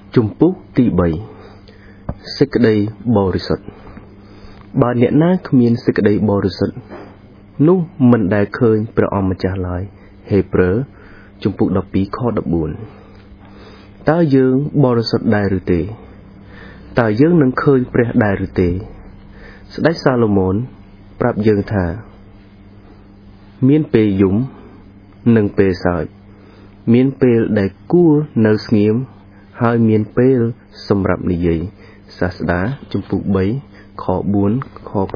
Trung Púc tí 3 សេចក្តីបរិសុទ្ធបើអ្នកណាគ្មានសេចក្តីបរិសុទ្ធនោះមិនដែលឃើញព្រះអង្គម្ចាស់ឡើយហេព្រើរជំពូក 12 ខ 14 តើយើងបរិសុទ្ធដែរឬទេតើយើងនឹងឃើញព្រះដែរឬទេស្ដេចសាឡូមោនប្រាប់យើងថាមានពេលយំនិងពេលសើចមានពេលដែលគួរនៅស្ងៀមហើយមានពេលសម្រាប់និយាយសាស្តាជំពូក 3 ខ 4 ខ 7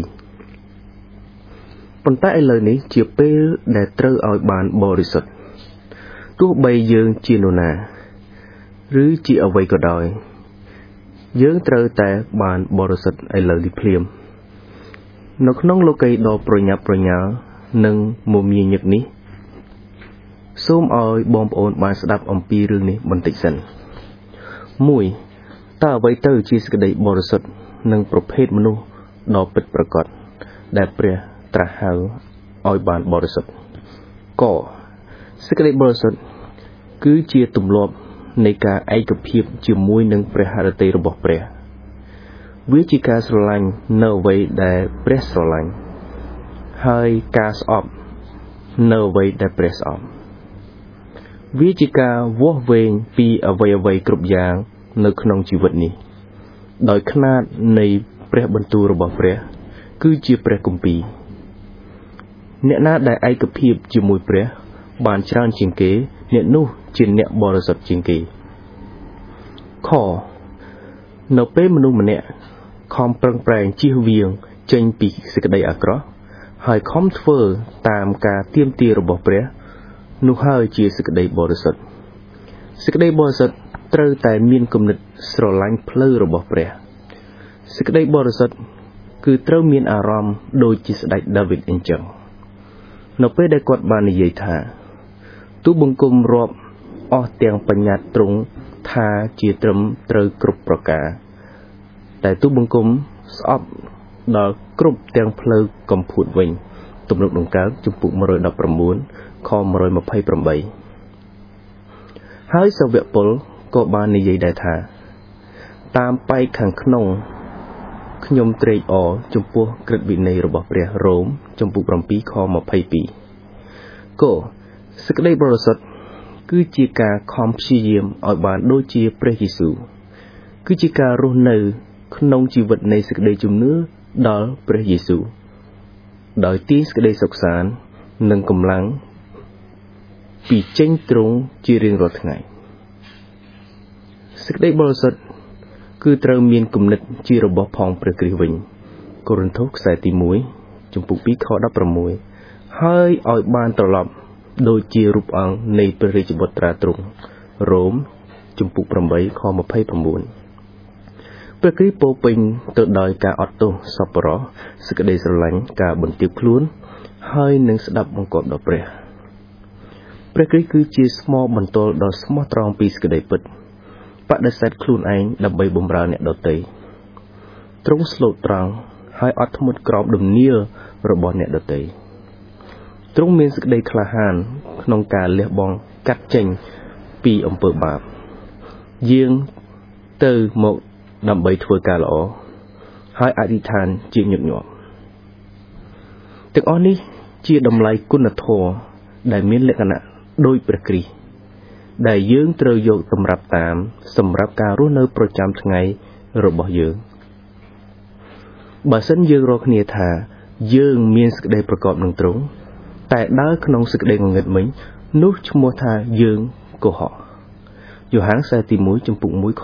ប៉ុន្តែឥឡូវនេះជាពេលដែលត្រូវឲ្យបានបរិសុទ្ធទោះបីយើងជានរណាឬជាអ្វីក៏ដោយយើងត្រូវតែបានបរិសុទ្ធឥឡូវនេះភ្លាមនៅក្នុងលោកីដ៏ប្រញាប់ប្រញាល់និងមមាញឹកនេះសូមឲ្យបងប្អូនបានស្ដាប់អំពីរឿងនេះបន្តិចសិន 1. តើអ្វីទៅជាសេចក្តីបរិសុទ្ធនិងប្រភេទមនុស្សដ៏ពិតប្រាកដដែលព្រះត្រាស់ហៅឲ្យបានបរិសុទ្ធកសេចក្តីបរិសុទ្ធគឺជាទម្លាប់នៃការឯកភាពជាមួយនឹងព្រះハរតីរបស់ព្រះវាជាការស្រឡាញ់នៅអ្វីដែលព្រះស្រឡាញ់ហើយការស្អប់នៅអ្វីដែលព្រះស្អប់វាជាការវាស់វែងពីអ្វីៗគ្រប់យ៉ាងនៅក្នុងជីវិតនេះដោយខ្នាតនៃព្រះបន្ទូលរបស់ព្រះគឺជាព្រះគម្ពីរអ្នកណាដែលឯកភាពជាមួយព្រះបានច្រើនជាងគេអ្នកនោះជាអ្នកបរិសុទ្ធជាងគេខនៅពេលមនុស្សម្នាក់ខំប្រឹងប្រែងជៀសវាងចេញពីសេចក្តីអាក្រក់ហើយខំធ្វើតាមការទាមទាររបស់ព្រះនោះហើយជាសេចក្តីបរិសុទ្ធសេចក្តីបរិសុទ្ធត្រូវតែមានគំនិតស្រឡាញ់ផ្លូវរបស់ព្រះសេចក្តីបរិសុទ្ធគឺត្រូវមានអារម្មណ៍ដូចជាស្ដេចដាវីតអញ្ចឹងនៅពេលដែលគាត់បាននិយាយថាទូបង្គំរាប់អស់ទាំងបញ្ញត្តិទ្រង់ថាជាត្រឹមត្រូវគ្រប់ប្រការតែទូបង្គំស្អប់ដល់គ្រប់ទាំងផ្លូវកំភួតវិញទំនុកដង្កើងជំពូក 119 ខ 128 ហើយសាវកពលក៏បាននិយាយដែរថាតាមបែកខាងក្នុងខ្ញុំត្រេកអរចំពោះក្រឹតវិន័យរបស់ព្រះរ៉ូមជំពូក 7 ខ 22 ក៏សេចក្តីបរិសុទ្ធគឺជាការខំព្យាយាមឲ្យបានដូចជាព្រះយេស៊ូវគឺជាការរស់នៅក្នុងជីវិតនៃសេចក្តីជំនឿដល់ព្រះយេស៊ូវដោយទាញសេចក្តីសុខសាន្តនិងកម្លាំងពីចេញទ្រង់ជារៀងរាល់ថ្ងៃសេចក្តីបរិសុទ្ធគឺត្រូវមានគំនិតជារបស់ផងព្រះគ្រីស្ទវិញកូរិនថូសខ្សែទី 1 ជំពូក 2 ខ 16 ហើយឲ្យបានត្រឡប់ដូចជារូបអង្គនៃព្រះរាជបុត្រាទ្រង់រ៉ូមជំពូក 8 ខ 29 ព្រះគ្រីស្ទពោរពេញទៅដោយការអត់ទោសសប្បុរសសេចក្តីស្រឡាញ់ការបន្ទាបខ្លួនហើយនឹងស្ដាប់បង្គាប់ដល់ព្រះគ្រីស្ទគឺជាស្មោបន្ទាល់ដ៏ស្មោះត្រង់ពីសេចក្តីពិតបដិសេធខ្លួនឯងដើម្បីបម្រើអ្នកដទៃទ្រង់ស្លូតត្រង់ហើយអត់ធ្មត់ក្រោមដំណៀលរបស់អ្នកដទៃទ្រង់មានសេចក្តីក្លាហានក្នុងការលះបង់កាត់ចេញពីអំពើបាបយាងទៅមកដើម្បីធ្វើការល្អហើយអធិដ្ឋានជាញឹកញាប់ទាំងអស់នេះជាតម្លៃគុណធម៌ដែលមានលក្ខណៈដូចព្រះគ្រីស្ទដែលយើងត្រូវយកសម្រាប់តាមសម្រាប់ការរស់នៅប្រចាំថ្ងៃរបស់យើងបើសិនយើងរកគ្នាថាយើងមានសេចក្តីប្រកបនឹងទ្រង់តែដើរក្នុងសេចក្តីងងឹតមិញនោះឈ្មោះថាយើងកុហកយ៉ូហានខ្សែទី 1 ជំពូក 1 ខ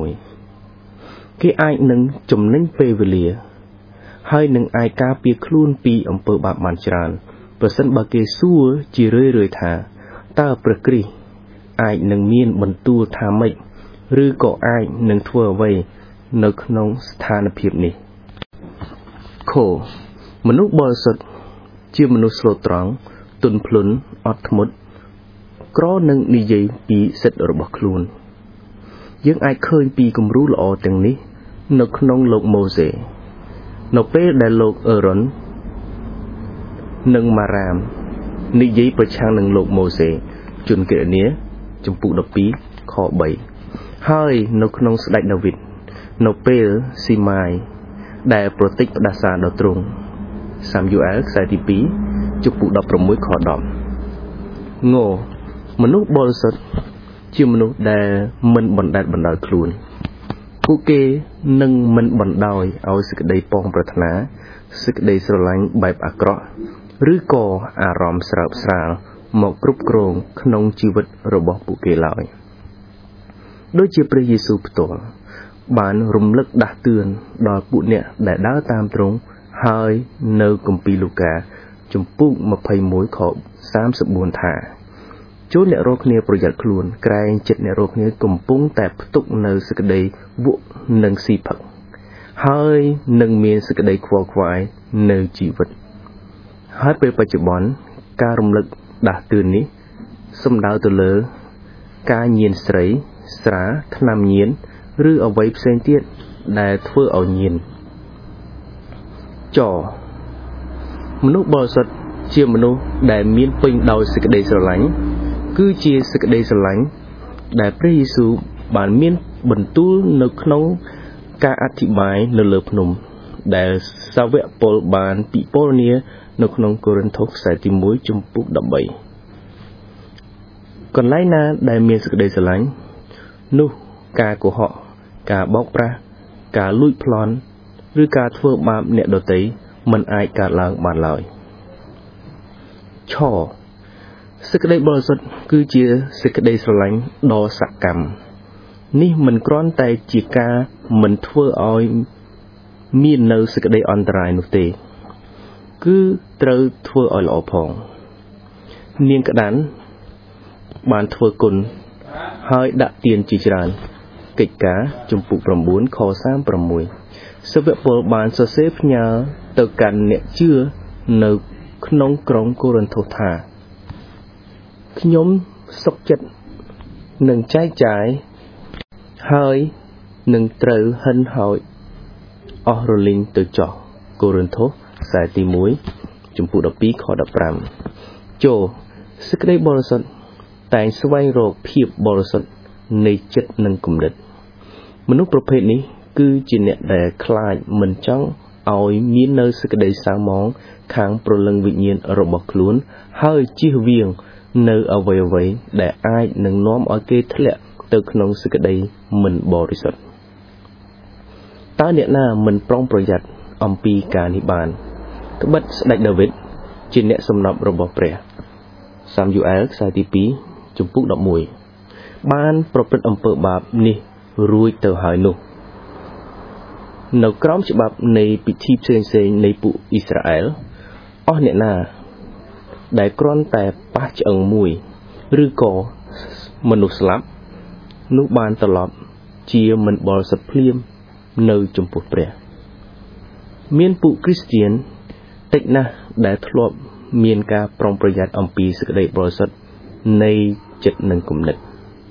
6 គេអាចនឹងចំណេញពេលវេលាហើយនឹងអាចការពារខ្លួនពីអំពើបាបបានច្រើនប្រសិនបើគេសួរជារឿយៗថាតើព្រះគ្រីស្ទអាចនឹងមានបន្ទូលថាម៉េចឬក៏អាចនឹងធ្វើអ្វីនៅក្នុងស្ថានភាពនេះខមនុស្សបរិសុទ្ធជាមនុស្សស្លូតត្រង់ទន់ភ្លន់អត់ធ្មត់ក្រនឹងនិយាយពីសិទ្ធិរបស់ខ្លួនយើងអាចឃើញពីគំរូល្អទាំងនេះនៅក្នុងលោកម៉ូសេនៅពេលដែលលោកអេរ៉ុននិងម៉ារ៉ាមនិយាយប្រឆាំងនឹងលោកម៉ូសេជនគណនាជំពូក 12 ខ 3 ហើយនៅក្នុងស្ដេចដាវីតនៅពេលស៊ីម៉ាយដែលប្រតិចផ្ដាសាដល់ទ្រង់សាមយូអែលខ្សែទី2ជំពូក16ខ10ងមនុស្សបរិសុទ្ធជាមនុស្សដែលមិនបណ្តែតបណ្ដោយខ្លួនពួកគេនឹងមិនបណ្ដោយឲ្យសេចក្តីប៉ងប្រាថ្នាសេចក្តីស្រឡាញ់បែបអាក្រក់ឬក៏អារម្មណ៍ស្រើបស្រាលមកគ្រប់គ្រងក្នុងជីវិតរបស់ពួកគេឡើយដូចជាព្រះយេស៊ូវផ្ទាល់បានរំលឹកដាស់តឿនដល់ពួកអ្នកដែលដើរតាមទ្រង់ហើយនៅគម្ពីរលូកាជំពូក21ខ34ថាចូលអ្នករាល់គ្នាប្រយ័ត្នខ្លួនក្រែងចិត្តអ្នករាល់គ្នាកំពុងតែផ្ទុកនៅសេចក្តីវក់និងស៊ីផឹកហើយនឹងមានសេចក្តីខ្វល់ខ្វាយនៅជីវិតហើយពេលបច្ចុប្បន្នការរំលឹកដាស់តឿននេះសំដៅទៅលើការញៀនស្រីស្រាថ្នាំញៀនឬអ្វីផ្សេងទៀតដែលធ្វើឲ្យញៀនមនុស្សបរិសុទ្ធជាមនុស្សដែលមានពេញដោយសេចក្តីស្រឡាញ់គឺជាសេចក្តីស្រឡាញ់ដែលព្រះយេស៊ូវបានមានបន្ទូលនៅក្នុងការអធិប្បាយនៅលើភ្នំដែលសាវកប៉ុលបានពិពណ៌នានៅក្នុងកូរិនថូសខ្សែទី1ជំពូក13កន្លែងណាដែលមានសេចក្តីស្រឡាញ់នោះការកុហកការបោកប្រាស់ការលួចប្លន់ឬការធ្វើបាបអ្នកដទៃមិនអាចកើតឡើងបានឡើយសេចក្តីបរិសុទ្ធគឺជាសេចក្តីស្រឡាញ់ដ៏សកម្មនេះមិនគ្រាន់តែជាការមិនធ្វើឲ្យមាននៅសេចក្តីអន្តរាយនោះទេគឺត្រូវធ្វើឲ្យល្អផងនាងក្តាន់បានធ្វើគុណហើយដាក់ទានជាច្រើនកិច្ចការជំពូក9ខ36សាវកប៉ុលបានសរសេរផ្ញើទៅកាន់អ្នកជឿនៅក្នុងក្រុងកូរិនថូសថាខ្ញុំសុខចិត្តនឹងចែកចាយហើយនឹងត្រូវហិនហោចអស់រលីងទៅចោះកូរិនថូសខ្សែទី1ជំពូក12ខ15ចូលសេចក្តីបរិសុទ្ធតែងស្វែងរកភាពបរិសុទ្ធនៃចិត្តនិងគំនិតមនុស្សប្រភេទនេះគឺជាអ្នកដែលខ្លាចមិនចង់ឲ្យមាននៅសេចក្តីសៅហ្មងខាងព្រលឹងវិញ្ញាណរបស់ខ្លួនហើយជៀសវាងនៅអ្វីៗដែលអាចនឹងនាំឲ្យគេធ្លាក់ទៅក្នុងសេចក្តីមិនបរិសុទ្ធតើអ្នកណាមិនប្រុងប្រយ័ត្នអំពីការនេះបានត្បិតស្ដេចដាវីតជាអ្នកសំណប់របស់ព្រះសាមយូអែលខ្សែទី2ជំពូក11បានប្រព្រឹត្តអំពើបាបនេះរួចទៅហើយនោះនៅក្រោមច្បាប់នៃពិធីផ្សេងៗនៃពួកអ៊ីស្រាអែលអស់អ្នកណាដែលគ្រាន់តែប៉ះឆ្អឹងមួយឬក៏មនុស្សស្លាប់នោះបានត្រឡប់ជាមិនបរិសុទ្ធភ្លាមនៅចំពោះព្រះមានពួកគ្រីស្ទានតិចណាស់ដែលធ្លាប់មានការប្រុងប្រយ័ត្នអំពីសេចក្តីបរិសុទ្ធនៃចិត្តនិងគំនិត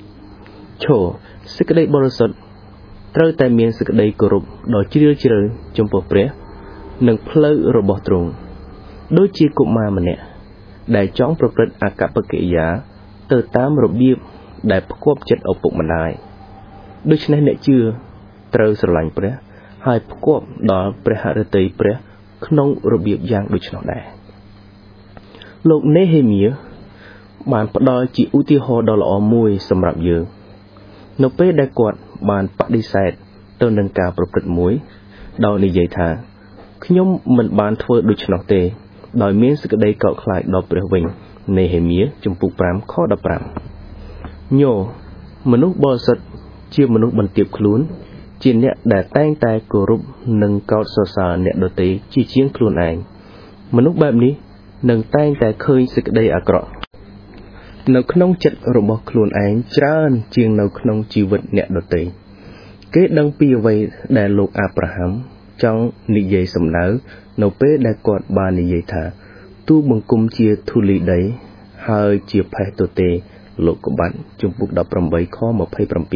សេចក្តីបរិសុទ្ធត្រូវតែមានសេចក្តីគោរពដ៏ជ្រាលជ្រៅចំពោះព្រះនិងផ្លូវរបស់ទ្រង់ដូចជាកុមារម្នាក់ដែលចង់ប្រព្រឹត្តអកប្បកិរិយាទៅតាមរបៀបដែលផ្គាប់ចិត្តឪពុកម្ដាយដូច្នេះអ្នកជឿត្រូវស្រឡាញ់ព្រះហើយផ្គាប់ដល់ព្រះហឫទ័យព្រះក្នុងរបៀបយ៉ាងដូច្នោះដែរលោកនេហេមៀបានផ្ដល់ជាឧទាហរណ៍ដ៏ល្អមួយសម្រាប់យើងនៅពេលដែលគាត់បានបដិសេធទៅនឹងការប្រព្រឹត្តមួយដោយនិយាយថាខ្ញុំមិនបានធ្វើដូច្នោះទេដោយមានសេចក្តីកោតខ្លាចដល់ព្រះវិញនេហេមៀជំពូក5ខ15មនុស្សបរិសុទ្ធជាមនុស្សបន្ទាបខ្លួនជាអ្នកដែលតែងតែគោរពនិងកោតសរសើរអ្នកដទៃជាជាងខ្លួនឯងមនុស្សបែបនេះនឹងតែងតែឃើញសេចក្តីអាក្រក់នៅក្នុងចិត្តរបស់ខ្លួនឯងច្រើនជាងនៅក្នុងជីវិតអ្នកដទៃគេដឹងពីអ្វីដែលលោកអាប់រ៉ាហាំចង់និយាយសម្ដៅនៅពេលដែលគាត់បាននិយាយថាទូបង្គំជាធូលីដីហើយជាផេះទទេលោកកបាត់ជំពូក18ខ27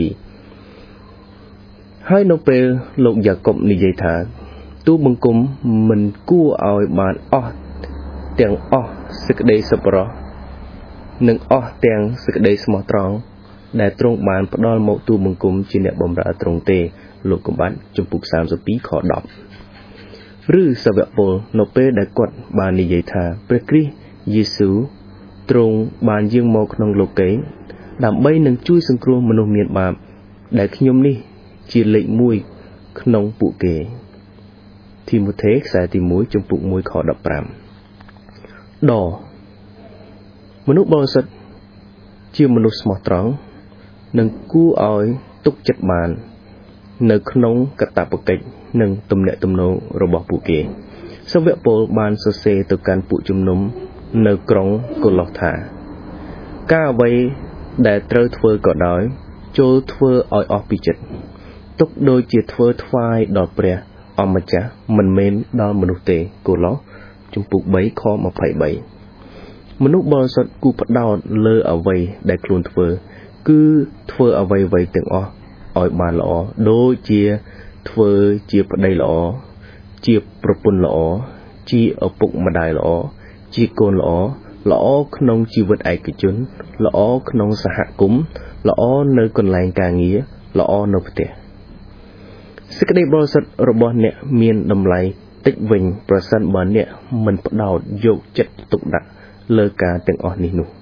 ហើយនៅពេលលោកយ៉ាកុបនិយាយថាទូបង្គំមិនគួរឲ្យបានអស់សេចក្តីសប្បុរសនិងអស់ទាំងសេចក្តីស្មោះត្រង់ដែលទ្រង់បានផ្ដល់មកទូបង្គំជាអ្នកបម្រើទ្រង់ទេលោកកុំបាត់ចំពុក32ខ10ឬសាវកពលនៅពេលដែលគាត់បាននិយាយថាព្រះគ្រីស្ទយេស៊ូវទ្រង់បានយាងមកក្នុងលោកីដើម្បីនឹងជួយសង្គ្រោះមនុស្សមានបាបដែលខ្ញុំនេះជាលេខ1ក្នុងពួកគេទីម៉ូថេខ្សែទី1ចំពុក1ខ15ដមនុស្សបរិសុទ្ធជាមនុស្សស្មោះត្រង់និងគួរឲ្យទុកចិត្តបាននៅក្នុងកាតព្វកិច្ចនិងទំនាក់ទំនងរបស់ពួកគេសាវកពលបានសរសេរទៅកាន់ពួកជំនុំនៅក្រុងកូឡូសថាការអ្វីដែលត្រូវធ្វើក៏ដោយចូលធ្វើឲ្យអស់ពីចិត្តទុកដូចជាធ្វើថ្វាយដល់ព្រះអម្ចាស់មិនមែនដល់មនុស្សទេកូឡូសជំពូក3ខ23មនុស្សបរិសុទ្ធគួរផ្ដោតលើអ្វីដែលខ្លួនធ្វើគឺធ្វើអ្វីៗទាំងអស់ឲ្យបានល្អដូចជាធ្វើជាប្តីល្អជាប្រពន្ធល្អជាឪពុកម្ដាយល្អជាកូនល្អល្អក្នុងជីវិតឯកជនល្អក្នុងសហគមន៍ល្អនៅកន្លែងការងារល្អនៅផ្ទះសេចក្តីបរិសុទ្ធរបស់អ្នកមានតម្លៃតិចវិញប្រសិនបើអ្នកមិនផ្ដោតយកចិត្តទុកដាក់លើការទាំងអស់នេះនោះ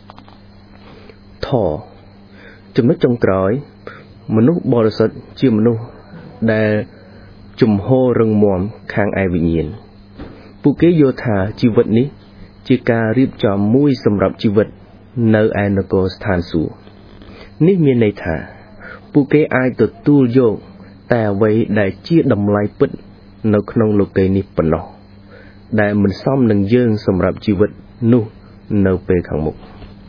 ចំណុចចុងក្រោយមនុស្សបរិសុទ្ធជាមនុស្សដែលជំហររឹងមាំខាងឯវិញ្ញាណពួកគេយល់ថាជីវិតនេះជាការរៀបចំមួយសម្រាប់ជីវិតនៅឯនគរស្ថានសួគ៌នេះមានន័យថាពួកគេអាចទទួលយកតែអ្វីដែលជាតម្លៃពិតនៅក្នុងលោកីយ៍នេះប៉ុណ្ណោះដែលមិនសមនឹងយើងសម្រាប់ជីវិតនោះនៅពេលខាងមុខ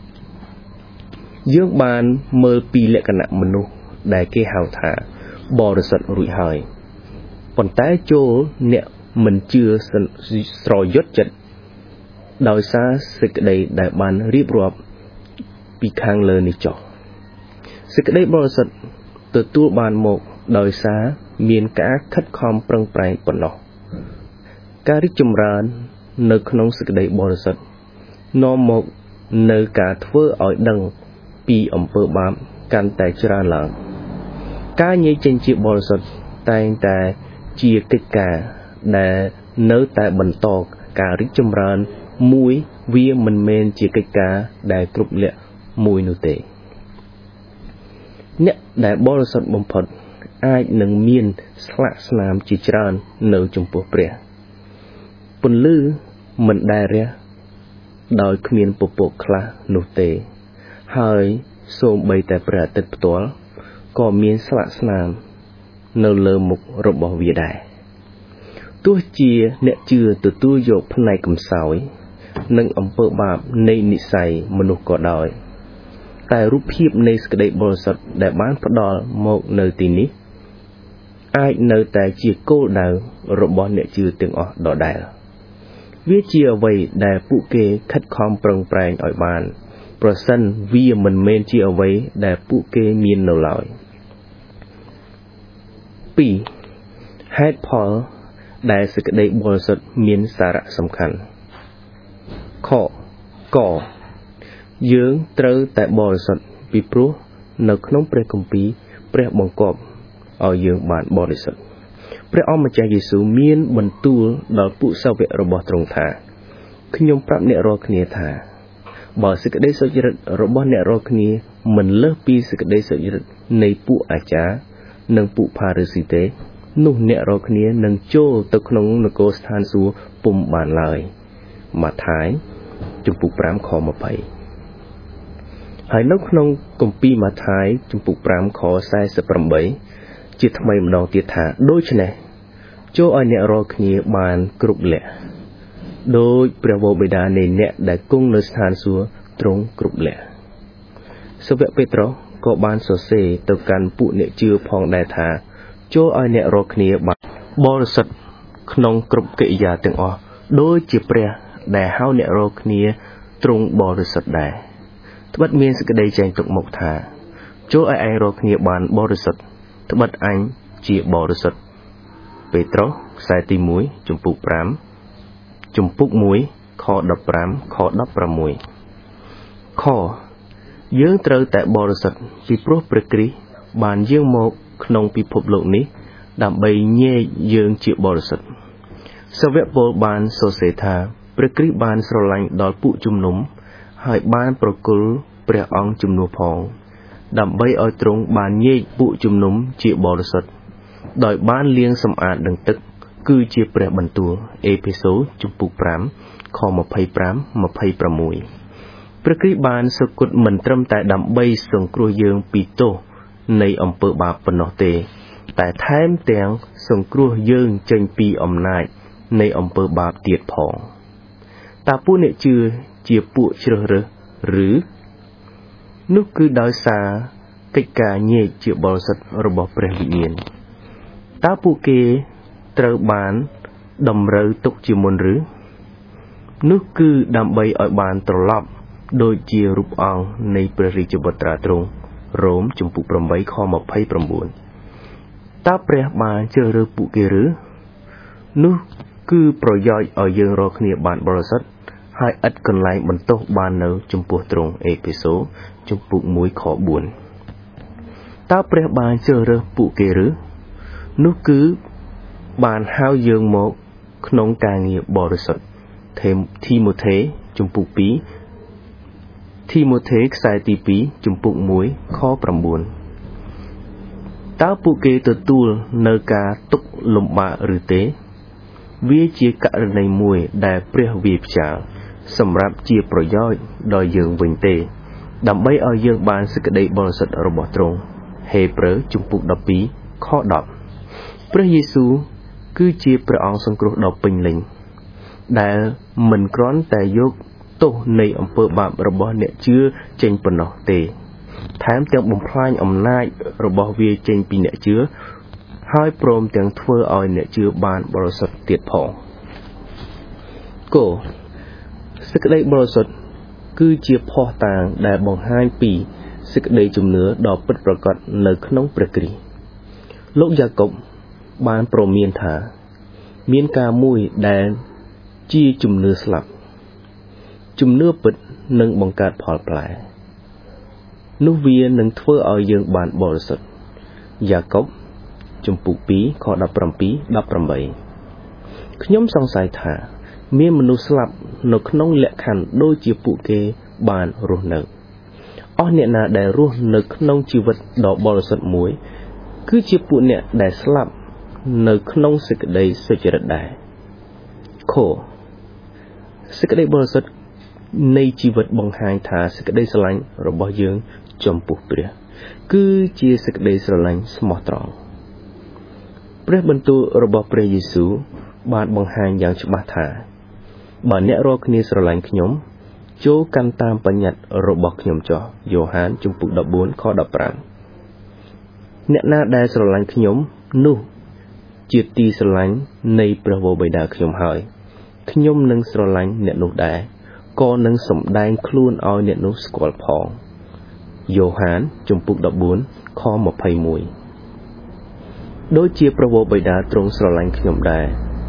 យើងបានមើលពីលក្ខណៈមនុស្សដែលគេហៅថាបរិសុទ្ធរួចហើយប៉ុន្តែចូលអ្នកមិនជឿស្រយុទ្ធចិត្តដោយសារសេចក្តីដែលបានរៀបរាប់ពីខាងលើនេះចុះសេចក្តីបរិសុទ្ធទទួលបានមកដោយសារមានការខិតខំប្រឹងប្រែងប៉ុណ្ណោះការរីកចម្រើននៅក្នុងសេចក្តីបរិសុទ្ធនាំមកនៅការធ្វើឲ្យដឹងពីអំពើបាបកាន់តែច្រើនឡើងការញែកចេញជាបរិសុទ្ធតែងតែជាកិច្ចការដែលនៅតែបន្តការរីកចម្រើនមួយវាមិនមែនជាកិច្ចការដែលគ្រប់លក្ខមួយនោះទេអ្នកដែលបរិសុទ្ធបំផុតអាចនឹងមានស្លាកស្នាមជាច្រើននៅចំពោះព្រះពន្លឺមិនដែលរះដោយគ្មានពពកខ្លះនោះទេហើយសូម្បីតែព្រះអាទិត្យផ្ទាល់ក៏មានស្លាកស្នាមនៅលើមុខរបស់វាដែរទោះជាអ្នកជឿទទួលយកផ្នែកកំសោយនិងអំពើបាបនៃនិស្ស័យមនុស្សក៏ដោយតែរូបភាពនៃសេចក្តីបរិសុទ្ធដែលបានផ្ដល់មកនៅទីនេះអាចនៅតែជាគោលដៅរបស់អ្នកជឿទាំងអស់ដដែលវាជាអ្វីដែលពួកគេខិតខំប្រឹងប្រែងឲ្យបានប្រសិនវាមិនមែនជាអ្វីដែលពួកគេមាននៅឡើយ2ហេតុផលដែលសេចក្តីបរិសុទ្ធមានសារៈសំខាន់កយើងត្រូវតែបរិសុទ្ធពីព្រោះនៅក្នុងព្រះគម្ពីរព្រះបង្គាប់ឲ្យយើងបានបរិសុទ្ធព្រះអម្ចាស់យេស៊ូវមានបន្ទូលដល់ពួកសាវករបស់ទ្រង់ថាខ្ញុំប្រាប់អ្នករាល់គ្នាថាបើសេចក្តីសុចរិតរបស់អ្នករាល់គ្នាមិនលើសពីសេចក្តីសុចរិតនៃពួកអាចារ្យនិងពួកផារីស៊ីទេនោះអ្នករាល់គ្នានឹងចូលទៅក្នុងនគរស្ថានសួគ៌ពុំបានឡើយម៉ាថាយជំពូក5ខ20ហើយនៅក្នុងគម្ពីរម៉ាថាយជំពូក5ខ48ជាថ្មីម្ដងទៀតថាដូច្នេះចូលឲ្យអ្នករាល់គ្នាបានគ្រប់លក្ខដោយព្រះវរបិតានៃអ្នកដែលគង់នៅស្ថានសួគ៌ទ្រង់គ្រប់លក្ខសាវកពេត្រុសក៏បានសរសេរទៅកាន់ពួកអ្នកជឿផងដែរថាចូលឲ្យអ្នករាល់គ្នាបានបរិសុទ្ធក្នុងគ្រប់កិរិយាទាំងអស់ដូចជាព្រះដែលហៅអ្នករាល់គ្នាទ្រង់បរិសុទ្ធដែរត្បិតមានសេចក្តីចែងទុកមកថាចូលឲ្យឯងរាល់គ្នាបានបរិសុទ្ធត្បិតអញជាបរិសុទ្ធពេត្រុសខ្សែទី1ជំពូក5ជំពូក1ខ15ខ16 យើងត្រូវតែបរិសុទ្ធពីព្រោះព្រះគ្រីស្ទបានយាងមកក្នុងពិភពលោកនេះដើម្បីញែកយើងជាបរិសុទ្ធសាវកពលបានសរសេរថាព្រះគ្រីស្ទបានស្រឡាញ់ដល់ពួកជំនុំហើយបានប្រគល់ព្រះអង្គជំនួសផងដើម្បីឲ្យទ្រង់បានញែកពួកជំនុំជាបរិសុទ្ធដោយបានលាងសម្អាតនឹងទឹកគឺជាព្រះបន្ទូលអេភេសូជំពូក5ខ25-26ព្រះគ្រីស្ទបានសគត់មិនត្រឹមតែដើម្បីសង្គ្រោះយើងពីទោសនៃអំពើបាបប៉ុណ្ណោះទេតែថែមទាំងសង្គ្រោះយើងចេញពីអំណាចនៃអំពើបាបទៀតផងតើពួកអ្នកជឿជាពួកជ្រើសរើសឬនោះគឺដោយសារកិច្ចការញែកជាបរិសុទ្ធរបស់ព្រះវិញ្ញាណតើពួកគេត្រូវបានតម្រូវទុកជាមុនឬនោះគឺដើម្បីឲ្យបានត្រឡប់ដូចជារូបអង្គនៃព្រះរាជបុត្រាទ្រង់រ៉ូមជំពូក8ខ29តើព្រះបានជ្រើសរើសពួកគេឬនោះគឺប្រយោជន៍ឲ្យយើងរាល់គ្នាបានបរិសុទ្ធហើយឥតកន្លែងបន្ទោសបាននៅចំពោះទ្រង់អេភេសូជំពូក1ខ4តើព្រះបានជ្រើសរើសពួកគេឬនោះគឺបានហៅយើងមកក្នុងការងារបរិសុទ្ធធីម៉ូថេជំពូក2ធីម៉ូថេខ្សែទី2ជំពូក1ខ9តើពួកគេទទួលនៅការទុក្ខលំបាកឬទេវាជាករណីមួយដែលព្រះវាផ្ចាលសម្រាប់ជាប្រយោជន៍ដល់យើងវិញទេដើម្បីឲ្យយើងបានសេចក្តីបរិសុទ្ធរបស់ទ្រង់ហេព្រើរជំពូក12ខ10ព្រះយេស៊ូវគឺជាព្រះអង្គសង្គ្រោះដ៏ពេញលេញដែលមិនគ្រាន់តែយកទោសនៃអំពើបាបរបស់អ្នកជឿចេញប៉ុណ្ណោះទេថែមទាំងបំផ្លាញអំណាចរបស់វាចេញពីអ្នកជឿហើយព្រមទាំងធ្វើឲ្យអ្នកជឿបានបរិសុទ្ធទៀតផងគោសេចក្តីបរិសុទ្ធគឺជាភស្តុតាងដែលបង្ហាញពីសេចក្តីជំនឿដ៏ពិតប្រាកដនៅក្នុងព្រះគ្រីស្ទលោកយ៉ាកុបបានព្រមានថាមានការមួយដែលជាជំនឿស្លាប់ជំនឿពិតនឹងបង្កើតផលផ្លែនោះវានឹងធ្វើឲ្យយើងបានបរិសុទ្ធយ៉ាកុបជំពូក2ខ17-18ខ្ញុំសង្ស័យថាមានមនុស្សស្លាប់នៅក្នុងលក្ខខណ្ឌដូចជាពួកគេបានរស់នៅអស់អ្នកណាដែលរស់នៅក្នុងជីវិតដ៏បរិសុទ្ធមួយគឺជាពួកអ្នកដែលស្លាប់នៅក្នុងសេចក្តីសុចរិតដែរខសេចក្តីបរិសុទ្ធនៃជីវិតបង្ហាញថាសេចក្តីស្រឡាញ់របស់យើងចំពោះព្រះគឺជាសេចក្តីស្រឡាញ់ស្មោះត្រង់ព្រះបន្ទូលរបស់ព្រះយេស៊ូវបានបង្ហាញយ៉ាងច្បាស់ថាបើអ្នករាល់គ្នាស្រឡាញ់ខ្ញុំចូលកាន់តាមបញ្ញត្តិរបស់ខ្ញុំចុះយ៉ូហានជំពូក14ខ15អ្នកណាដែលស្រឡាញ់ខ្ញុំនោះជាទីស្រឡាញ់នៃព្រះវរបិតាខ្ញុំហើយខ្ញុំនឹងស្រឡាញ់អ្នកនោះដែរក៏នឹងសម្ដែងខ្លួនឲ្យអ្នកនោះស្គាល់ផងយ៉ូហានជំពូក14ខ21ដូចជាព្រះវរបិតាទ្រង់ស្រឡាញ់ខ្ញុំដែរ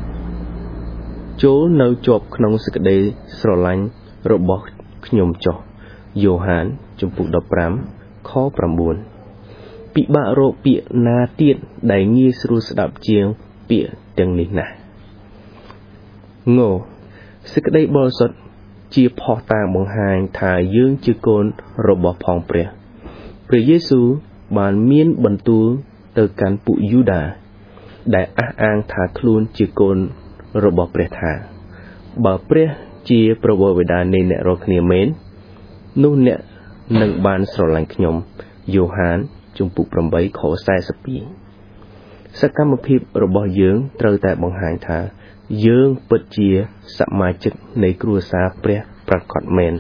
ចូលនៅជាប់ក្នុងសេចក្តីស្រឡាញ់របស់ខ្ញុំចុះយ៉ូហានជំពូក15ខ9ពិបាករកពាក្យណាទៀតដែលងាយស្រួលស្ដាប់ជាងពាក្យទាំងនេះណាស់សេចក្តីបរិសុទ្ធជាភស្តុតាងបង្ហាញថាយើងជាកូនរបស់ផងព្រះយេស៊ូវបានមានបន្ទូលទៅកាន់ពួកយូដាដែលអះអាងថាខ្លួនជាកូនរបស់ព្រះថាបើព្រះជាព្រះវរបិតានៃអ្នករាល់គ្នាមែននោះអ្នកនឹងបានស្រឡាញ់ខ្ញុំយ៉ូហានជំពូក8ខ42សកម្មភាពរបស់យើងត្រូវតែបង្ហាញថាយើងពិតជាសមាជិកនៃគ្រួសារព្រះប្រាកដមែន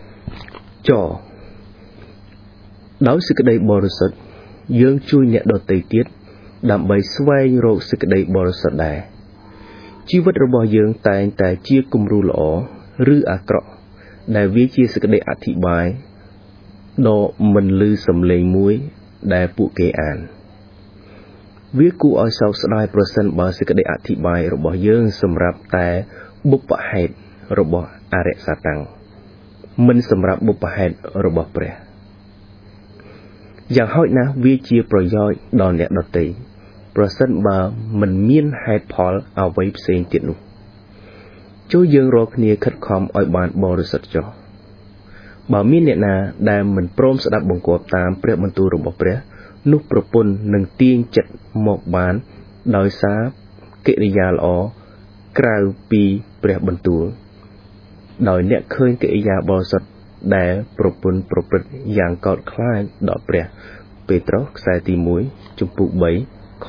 ដោយសេចក្តីបរិសុទ្ធយើងជួយអ្នកដទៃទៀតដើម្បីស្វែងរកសេចក្តីបរិសុទ្ធដែរជីវិតរបស់យើងតែងតែជាគំរូល្អឬអាក្រក់ដែលវាជាសេចក្តីអធិប្បាយដ៏មិនឮសំឡេងមួយដែលពួកគេអានវាគួរឲ្យសោកស្ដាយប្រសិនបើសេចក្តីអធិប្បាយរបស់យើងសម្រាប់តែបុព្វហេតុរបស់អរិយសាតាំងមិនសម្រាប់បុព្វហេតុរបស់ព្រះយ៉ាងហោចណាស់វាជាប្រយោជន៍ដល់អ្នកដទៃប្រសិនបើមិនមានហេតុផលអ្វីផ្សេងទៀតនោះចូលយើងរាល់គ្នាខិតខំឲ្យបានបរិសុទ្ធចុះបើមានអ្នកណាដែលមិនព្រមស្ដាប់បង្គាប់តាមព្រះបន្ទូលរបស់ព្រះនោះប្រពន្ធនឹងទាញចិត្តមកបានដោយសារកិរិយាល្អក្រៅពីព្រះបន្ទូលដោយអ្នកឃើញកិរិយាបរិសុទ្ធដែលប្រពន្ធប្រព្រឹត្តយ៉ាងកោតខ្លាចដល់ព្រះពេត្រុសខ្សែទី1ជំពូក3ខ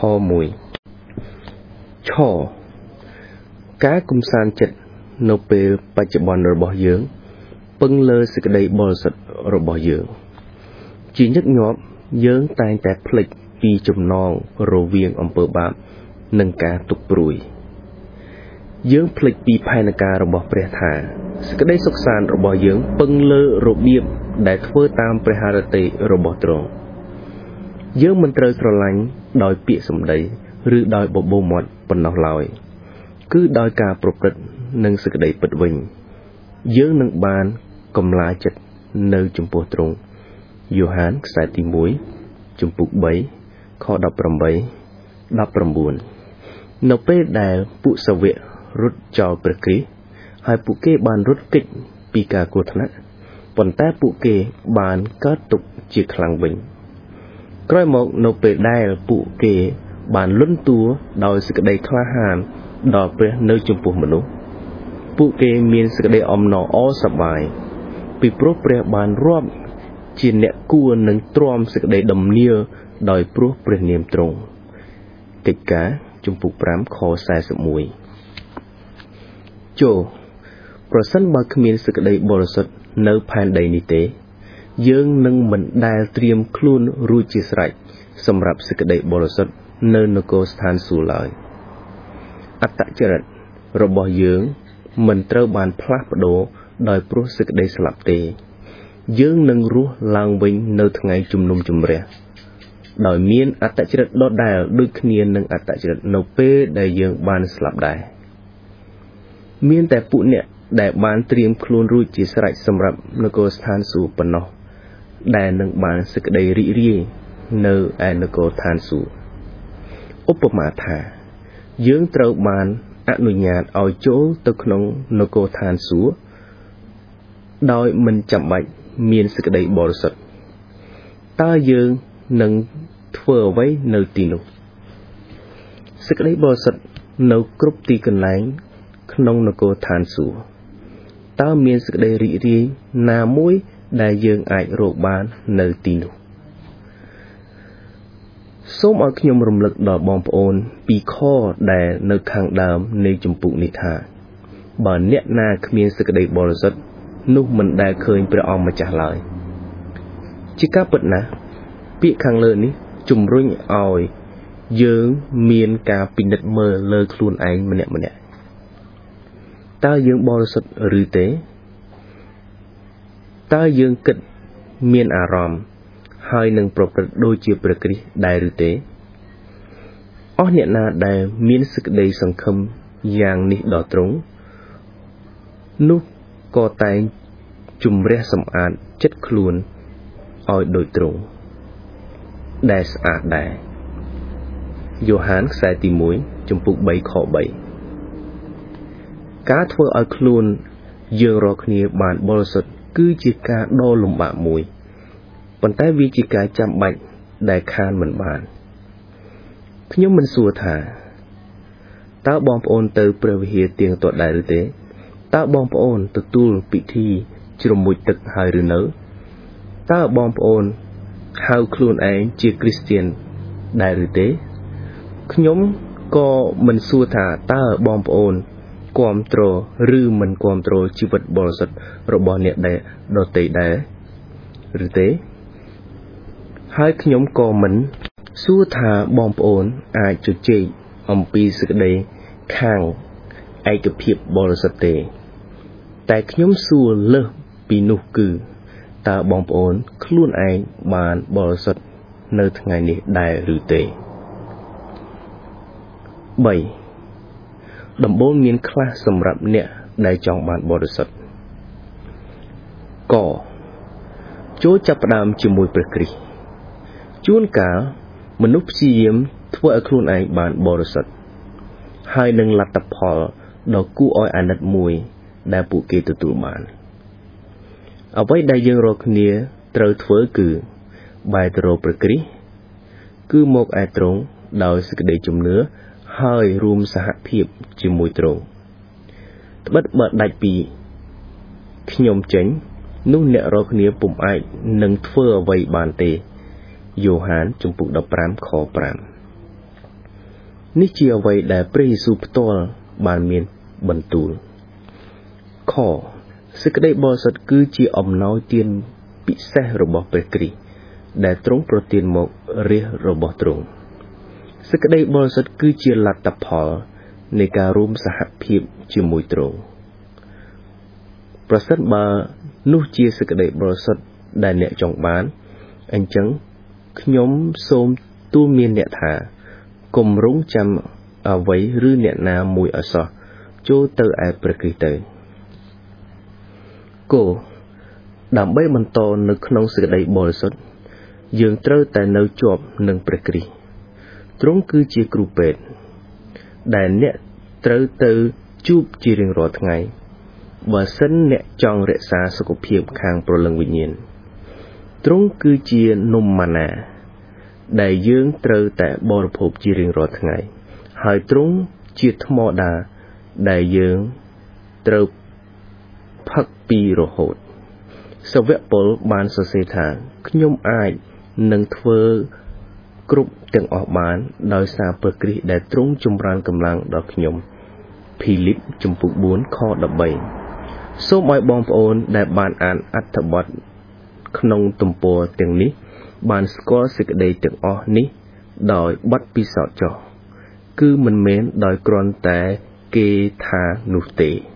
1ឆការកំសាន្តចិត្តនៅពេលបច្ចុប្បន្នរបស់យើងពឹងលើសេចក្តីបរិសុទ្ធរបស់យើងជាញឹកញាប់យើងតែងតែភ្លេចពីចំណងរវាងអំពើបាបនិងការទុក្ខព្រួយយើងភ្លេចពីផែនការរបស់ព្រះថាសេចក្តីសុខសាន្តរបស់យើងពឹងលើរបៀបដែលធ្វើតាមព្រះハរតីរបស់ទ្រង់យើងមិនត្រូវស្រឡាញ់ដោយពាក្យសម្ដីឬដោយបបោមាត់ប៉ុណ្ណោះឡើយគឺដោយការប្រព្រឹត្តនិងសេចក្តីពិតវិញយើងនឹងបានកម្លាចចិត្តនៅចំពោះទ្រង់យូហានខ្សែទី1ជំពូក3ខ18 19នៅពេលដែលពួកសាវករត់ចោលព្រះគ្រីស្ទហើយពួកគេបានរត់គេចពីការគ្រោះថ្នាក់ប៉ុន្តែពួកគេបានកើតទុក្ខជាខ្លាំងវិញក្រោយមកនៅពេលដែលពួកគេបានលន់តួដោយសេចក្តីក្លាហានដល់ព្រះនៅចំពោះមនុស្សពួកគេមានសេចក្តីអំណរអសប្បាយពីព្រោះព្រះបានរាប់ជាអ្នកគួរនឹងទ្រាំសេចក្តីដំណៀលដោយព្រោះព្រះនាមទ្រង់កិច្ចការជំពូក5ខ41ចូលប្រសិនបើគ្មានសេចក្តីបរិសុទ្ធនៅផែនដីនេះទេយើងនឹងមិនដែលត្រៀមខ្លួនរួចជាស្រេចសម្រាប់សេចក្តីបរិសុទ្ធនៅនគរស្ថានសួគ៌ឡើយអត្តចរិតរបស់យើងមិនត្រូវបានផ្លាស់ប្ដូរដោយព្រោះសេចក្តីស្លាប់ទេយើងនឹងរស់ឡើងវិញនៅថ្ងៃជំនុំជម្រះដោយមានអត្តចរិតដដែលដូចគ្នានឹងអត្តចរិតនៅពេលដែលយើងបានស្លាប់ដែរមានតែពួកអ្នកដែលបានត្រៀមខ្លួនរួចជាស្រេចសម្រាប់នគរស្ថានសួគ៌ប៉ុណ្ណោះដែលនឹងបានសេចក្តីរីករាយនៅឯនគរឋានសួគ៌ឧបមាថាយើងត្រូវបានអនុញ្ញាតឲ្យចូលទៅក្នុងនគរឋានសួគ៌ដោយមិនចាំបាច់មានសេចក្តីបរិសុទ្ធតើយើងនឹងធ្វើអ្វីនៅទីនោះសេចក្តីបរិសុទ្ធនៅគ្រប់ទីកន្លែងក្នុងនគរឋានសួគ៌តើមានសេចក្តីរីករាយណាមួយដែលយើងអាចរកបាននៅទីនោះសូមឲ្យខ្ញុំរំលឹកដល់បងប្អូនពីខដែលនៅខាងដើមនៃជំពូកនេះថាបើអ្នកណាគ្មានសេចក្តីបរិសុទ្ធនោះមិនដែលឃើញព្រះអង្គម្ចាស់ឡើយជាការពិតណាស់ពាក្យខាងលើនេះជំរុញឲ្យយើងមានការពិនិត្យមើលលើខ្លួនឯងម្នាក់ៗតើយើងបរិសុទ្ធឬទេតើយើងគិតមានអារម្មណ៍ហើយនឹងប្រព្រឹត្តដូចជាព្រះគ្រីស្ទដែរឬទេអស់អ្នកណាដែលមានសេចក្តីសង្ឃឹមយ៉ាងនេះដល់ទ្រង់នោះក៏តែងជំរះសម្អាតចិត្តខ្លួនឲ្យដូចទ្រង់ដែលស្អាតដែរយូហានខ្សែទី1ជំពូក3ខ3ការធ្វើឲ្យខ្លួនយើងរាល់គ្នាបានបរិសុទ្ធគឺជាការដ៏លំបាកមួយប៉ុន្តែវាជាការចាំបាច់ដែលខានមិនបានខ្ញុំមិនសួរថាតើបងប្អូនទៅព្រះវិហារទៀងទាត់ដែរឬទេតើបងប្អូនទទួលពិធីជ្រមុជទឹកហើយឬនៅតើបងប្អូនហៅខ្លួនឯងជាគ្រីស្ទានដែរឬទេខ្ញុំក៏មិនសួរថាតើបងប្អូនគាំទ្រឬមិនគាំទ្រជីវិតបរិសុទ្ធរបស់អ្នកដែលដទៃដែរឬទេហើយខ្ញុំក៏មិនសួរថាបងប្អូនអាចជជែកអំពីសេចក្តីខាងឯកភាពបរិសុទ្ធទេតែខ្ញុំសួរលើសពីនោះគឺតើបងប្អូនខ្លួនឯងបានបរិសុទ្ធនៅថ្ងៃនេះដែរឬទេ3ដំបូងមានខ្លះសម្រាប់អ្នកដែលចង់បានបរិសុទ្ធកចូលចាប់ផ្ដើមជាមួយព្រះគ្រីស្ទជួនកាលមនុស្សព្យាយាមធ្វើឲ្យខ្លួនឯងបានបរិសុទ្ធហើយនឹងលទ្ធផលដ៏គួរឲ្យអាណិតមួយដែលពួកគេទទួលបានអ្វីដែលយើងរាល់គ្នាត្រូវធ្វើគឺបែរទៅរកព្រះគ្រីស្ទគឺមកឯទ្រង់ដោយសេចក្តីជំនឿហើយរួមសហភាពជាមួយទ្រង់ត្បិតបើដាច់ពីខ្ញុំចេញនោះអ្នករាល់គ្នាពុំអាចនឹងធ្វើអ្វីបានទេយ៉ូហានជំពូក15ខ5នេះជាអ្វីដែលព្រះយេស៊ូវផ្ទាល់បានមានបន្ទូលខសេចក្តីបរិសុទ្ធគឺជាអំណោយទានពិសេសរបស់ព្រះគ្រីស្ទដែលទ្រង់ប្រទានមករាជរបស់ទ្រង់សេចក្តីបរិសុទ្ធគឺជាលទ្ធផលនៃការរួមសហភាពជាមួយទ្រង់ប្រសិនបើនោះជាសេចក្តីបរិសុទ្ធដែលអ្នកចង់បានអញ្ចឹងខ្ញុំសូមទូលមានអ្នកថាកុំរងចាំអ្វីឬអ្នកណាមួយឲ្យសោះចូលទៅឯព្រះគ្រីស្ទទៅគោដើម្បីបន្តនៅក្នុងសេចក្តីបរិសុទ្ធយើងត្រូវតែនៅជាប់នឹងព្រះគ្រីស្ទទ្រង់គឺជាគ្រូពេទ្យដែលអ្នកត្រូវទៅជួបជារៀងរាល់ថ្ងៃបើសិនអ្នកចង់រក្សាសុខភាពខាងព្រលឹងវិញ្ញាណទ្រង់គឺជានំម៉ាណាដែលយើងត្រូវតែបរិភោគជារៀងរាល់ថ្ងៃហើយទ្រង់ជាថ្មដាដែលយើងត្រូវផឹកពីរហូតសាវកប៉ុលបានសរសេរថាខ្ញុំអាចនឹងធ្វើគ្រប់ទាំងអស់បានដោយសារព្រះគ្រីស្ទដែលទ្រង់ចម្រើនកម្លាំងដល់ខ្ញុំភីលីបជំពូក4ខ13សូមឲ្យបងប្អូនដែលបានអានអត្ថបទក្នុងទំព័រទាំងនេះបានស្គាល់សេចក្តីទាំងអស់នេះដោយបទពិសោធន៍ចុះគឺមិនមែនដោយគ្រាន់តែគេថានោះទេ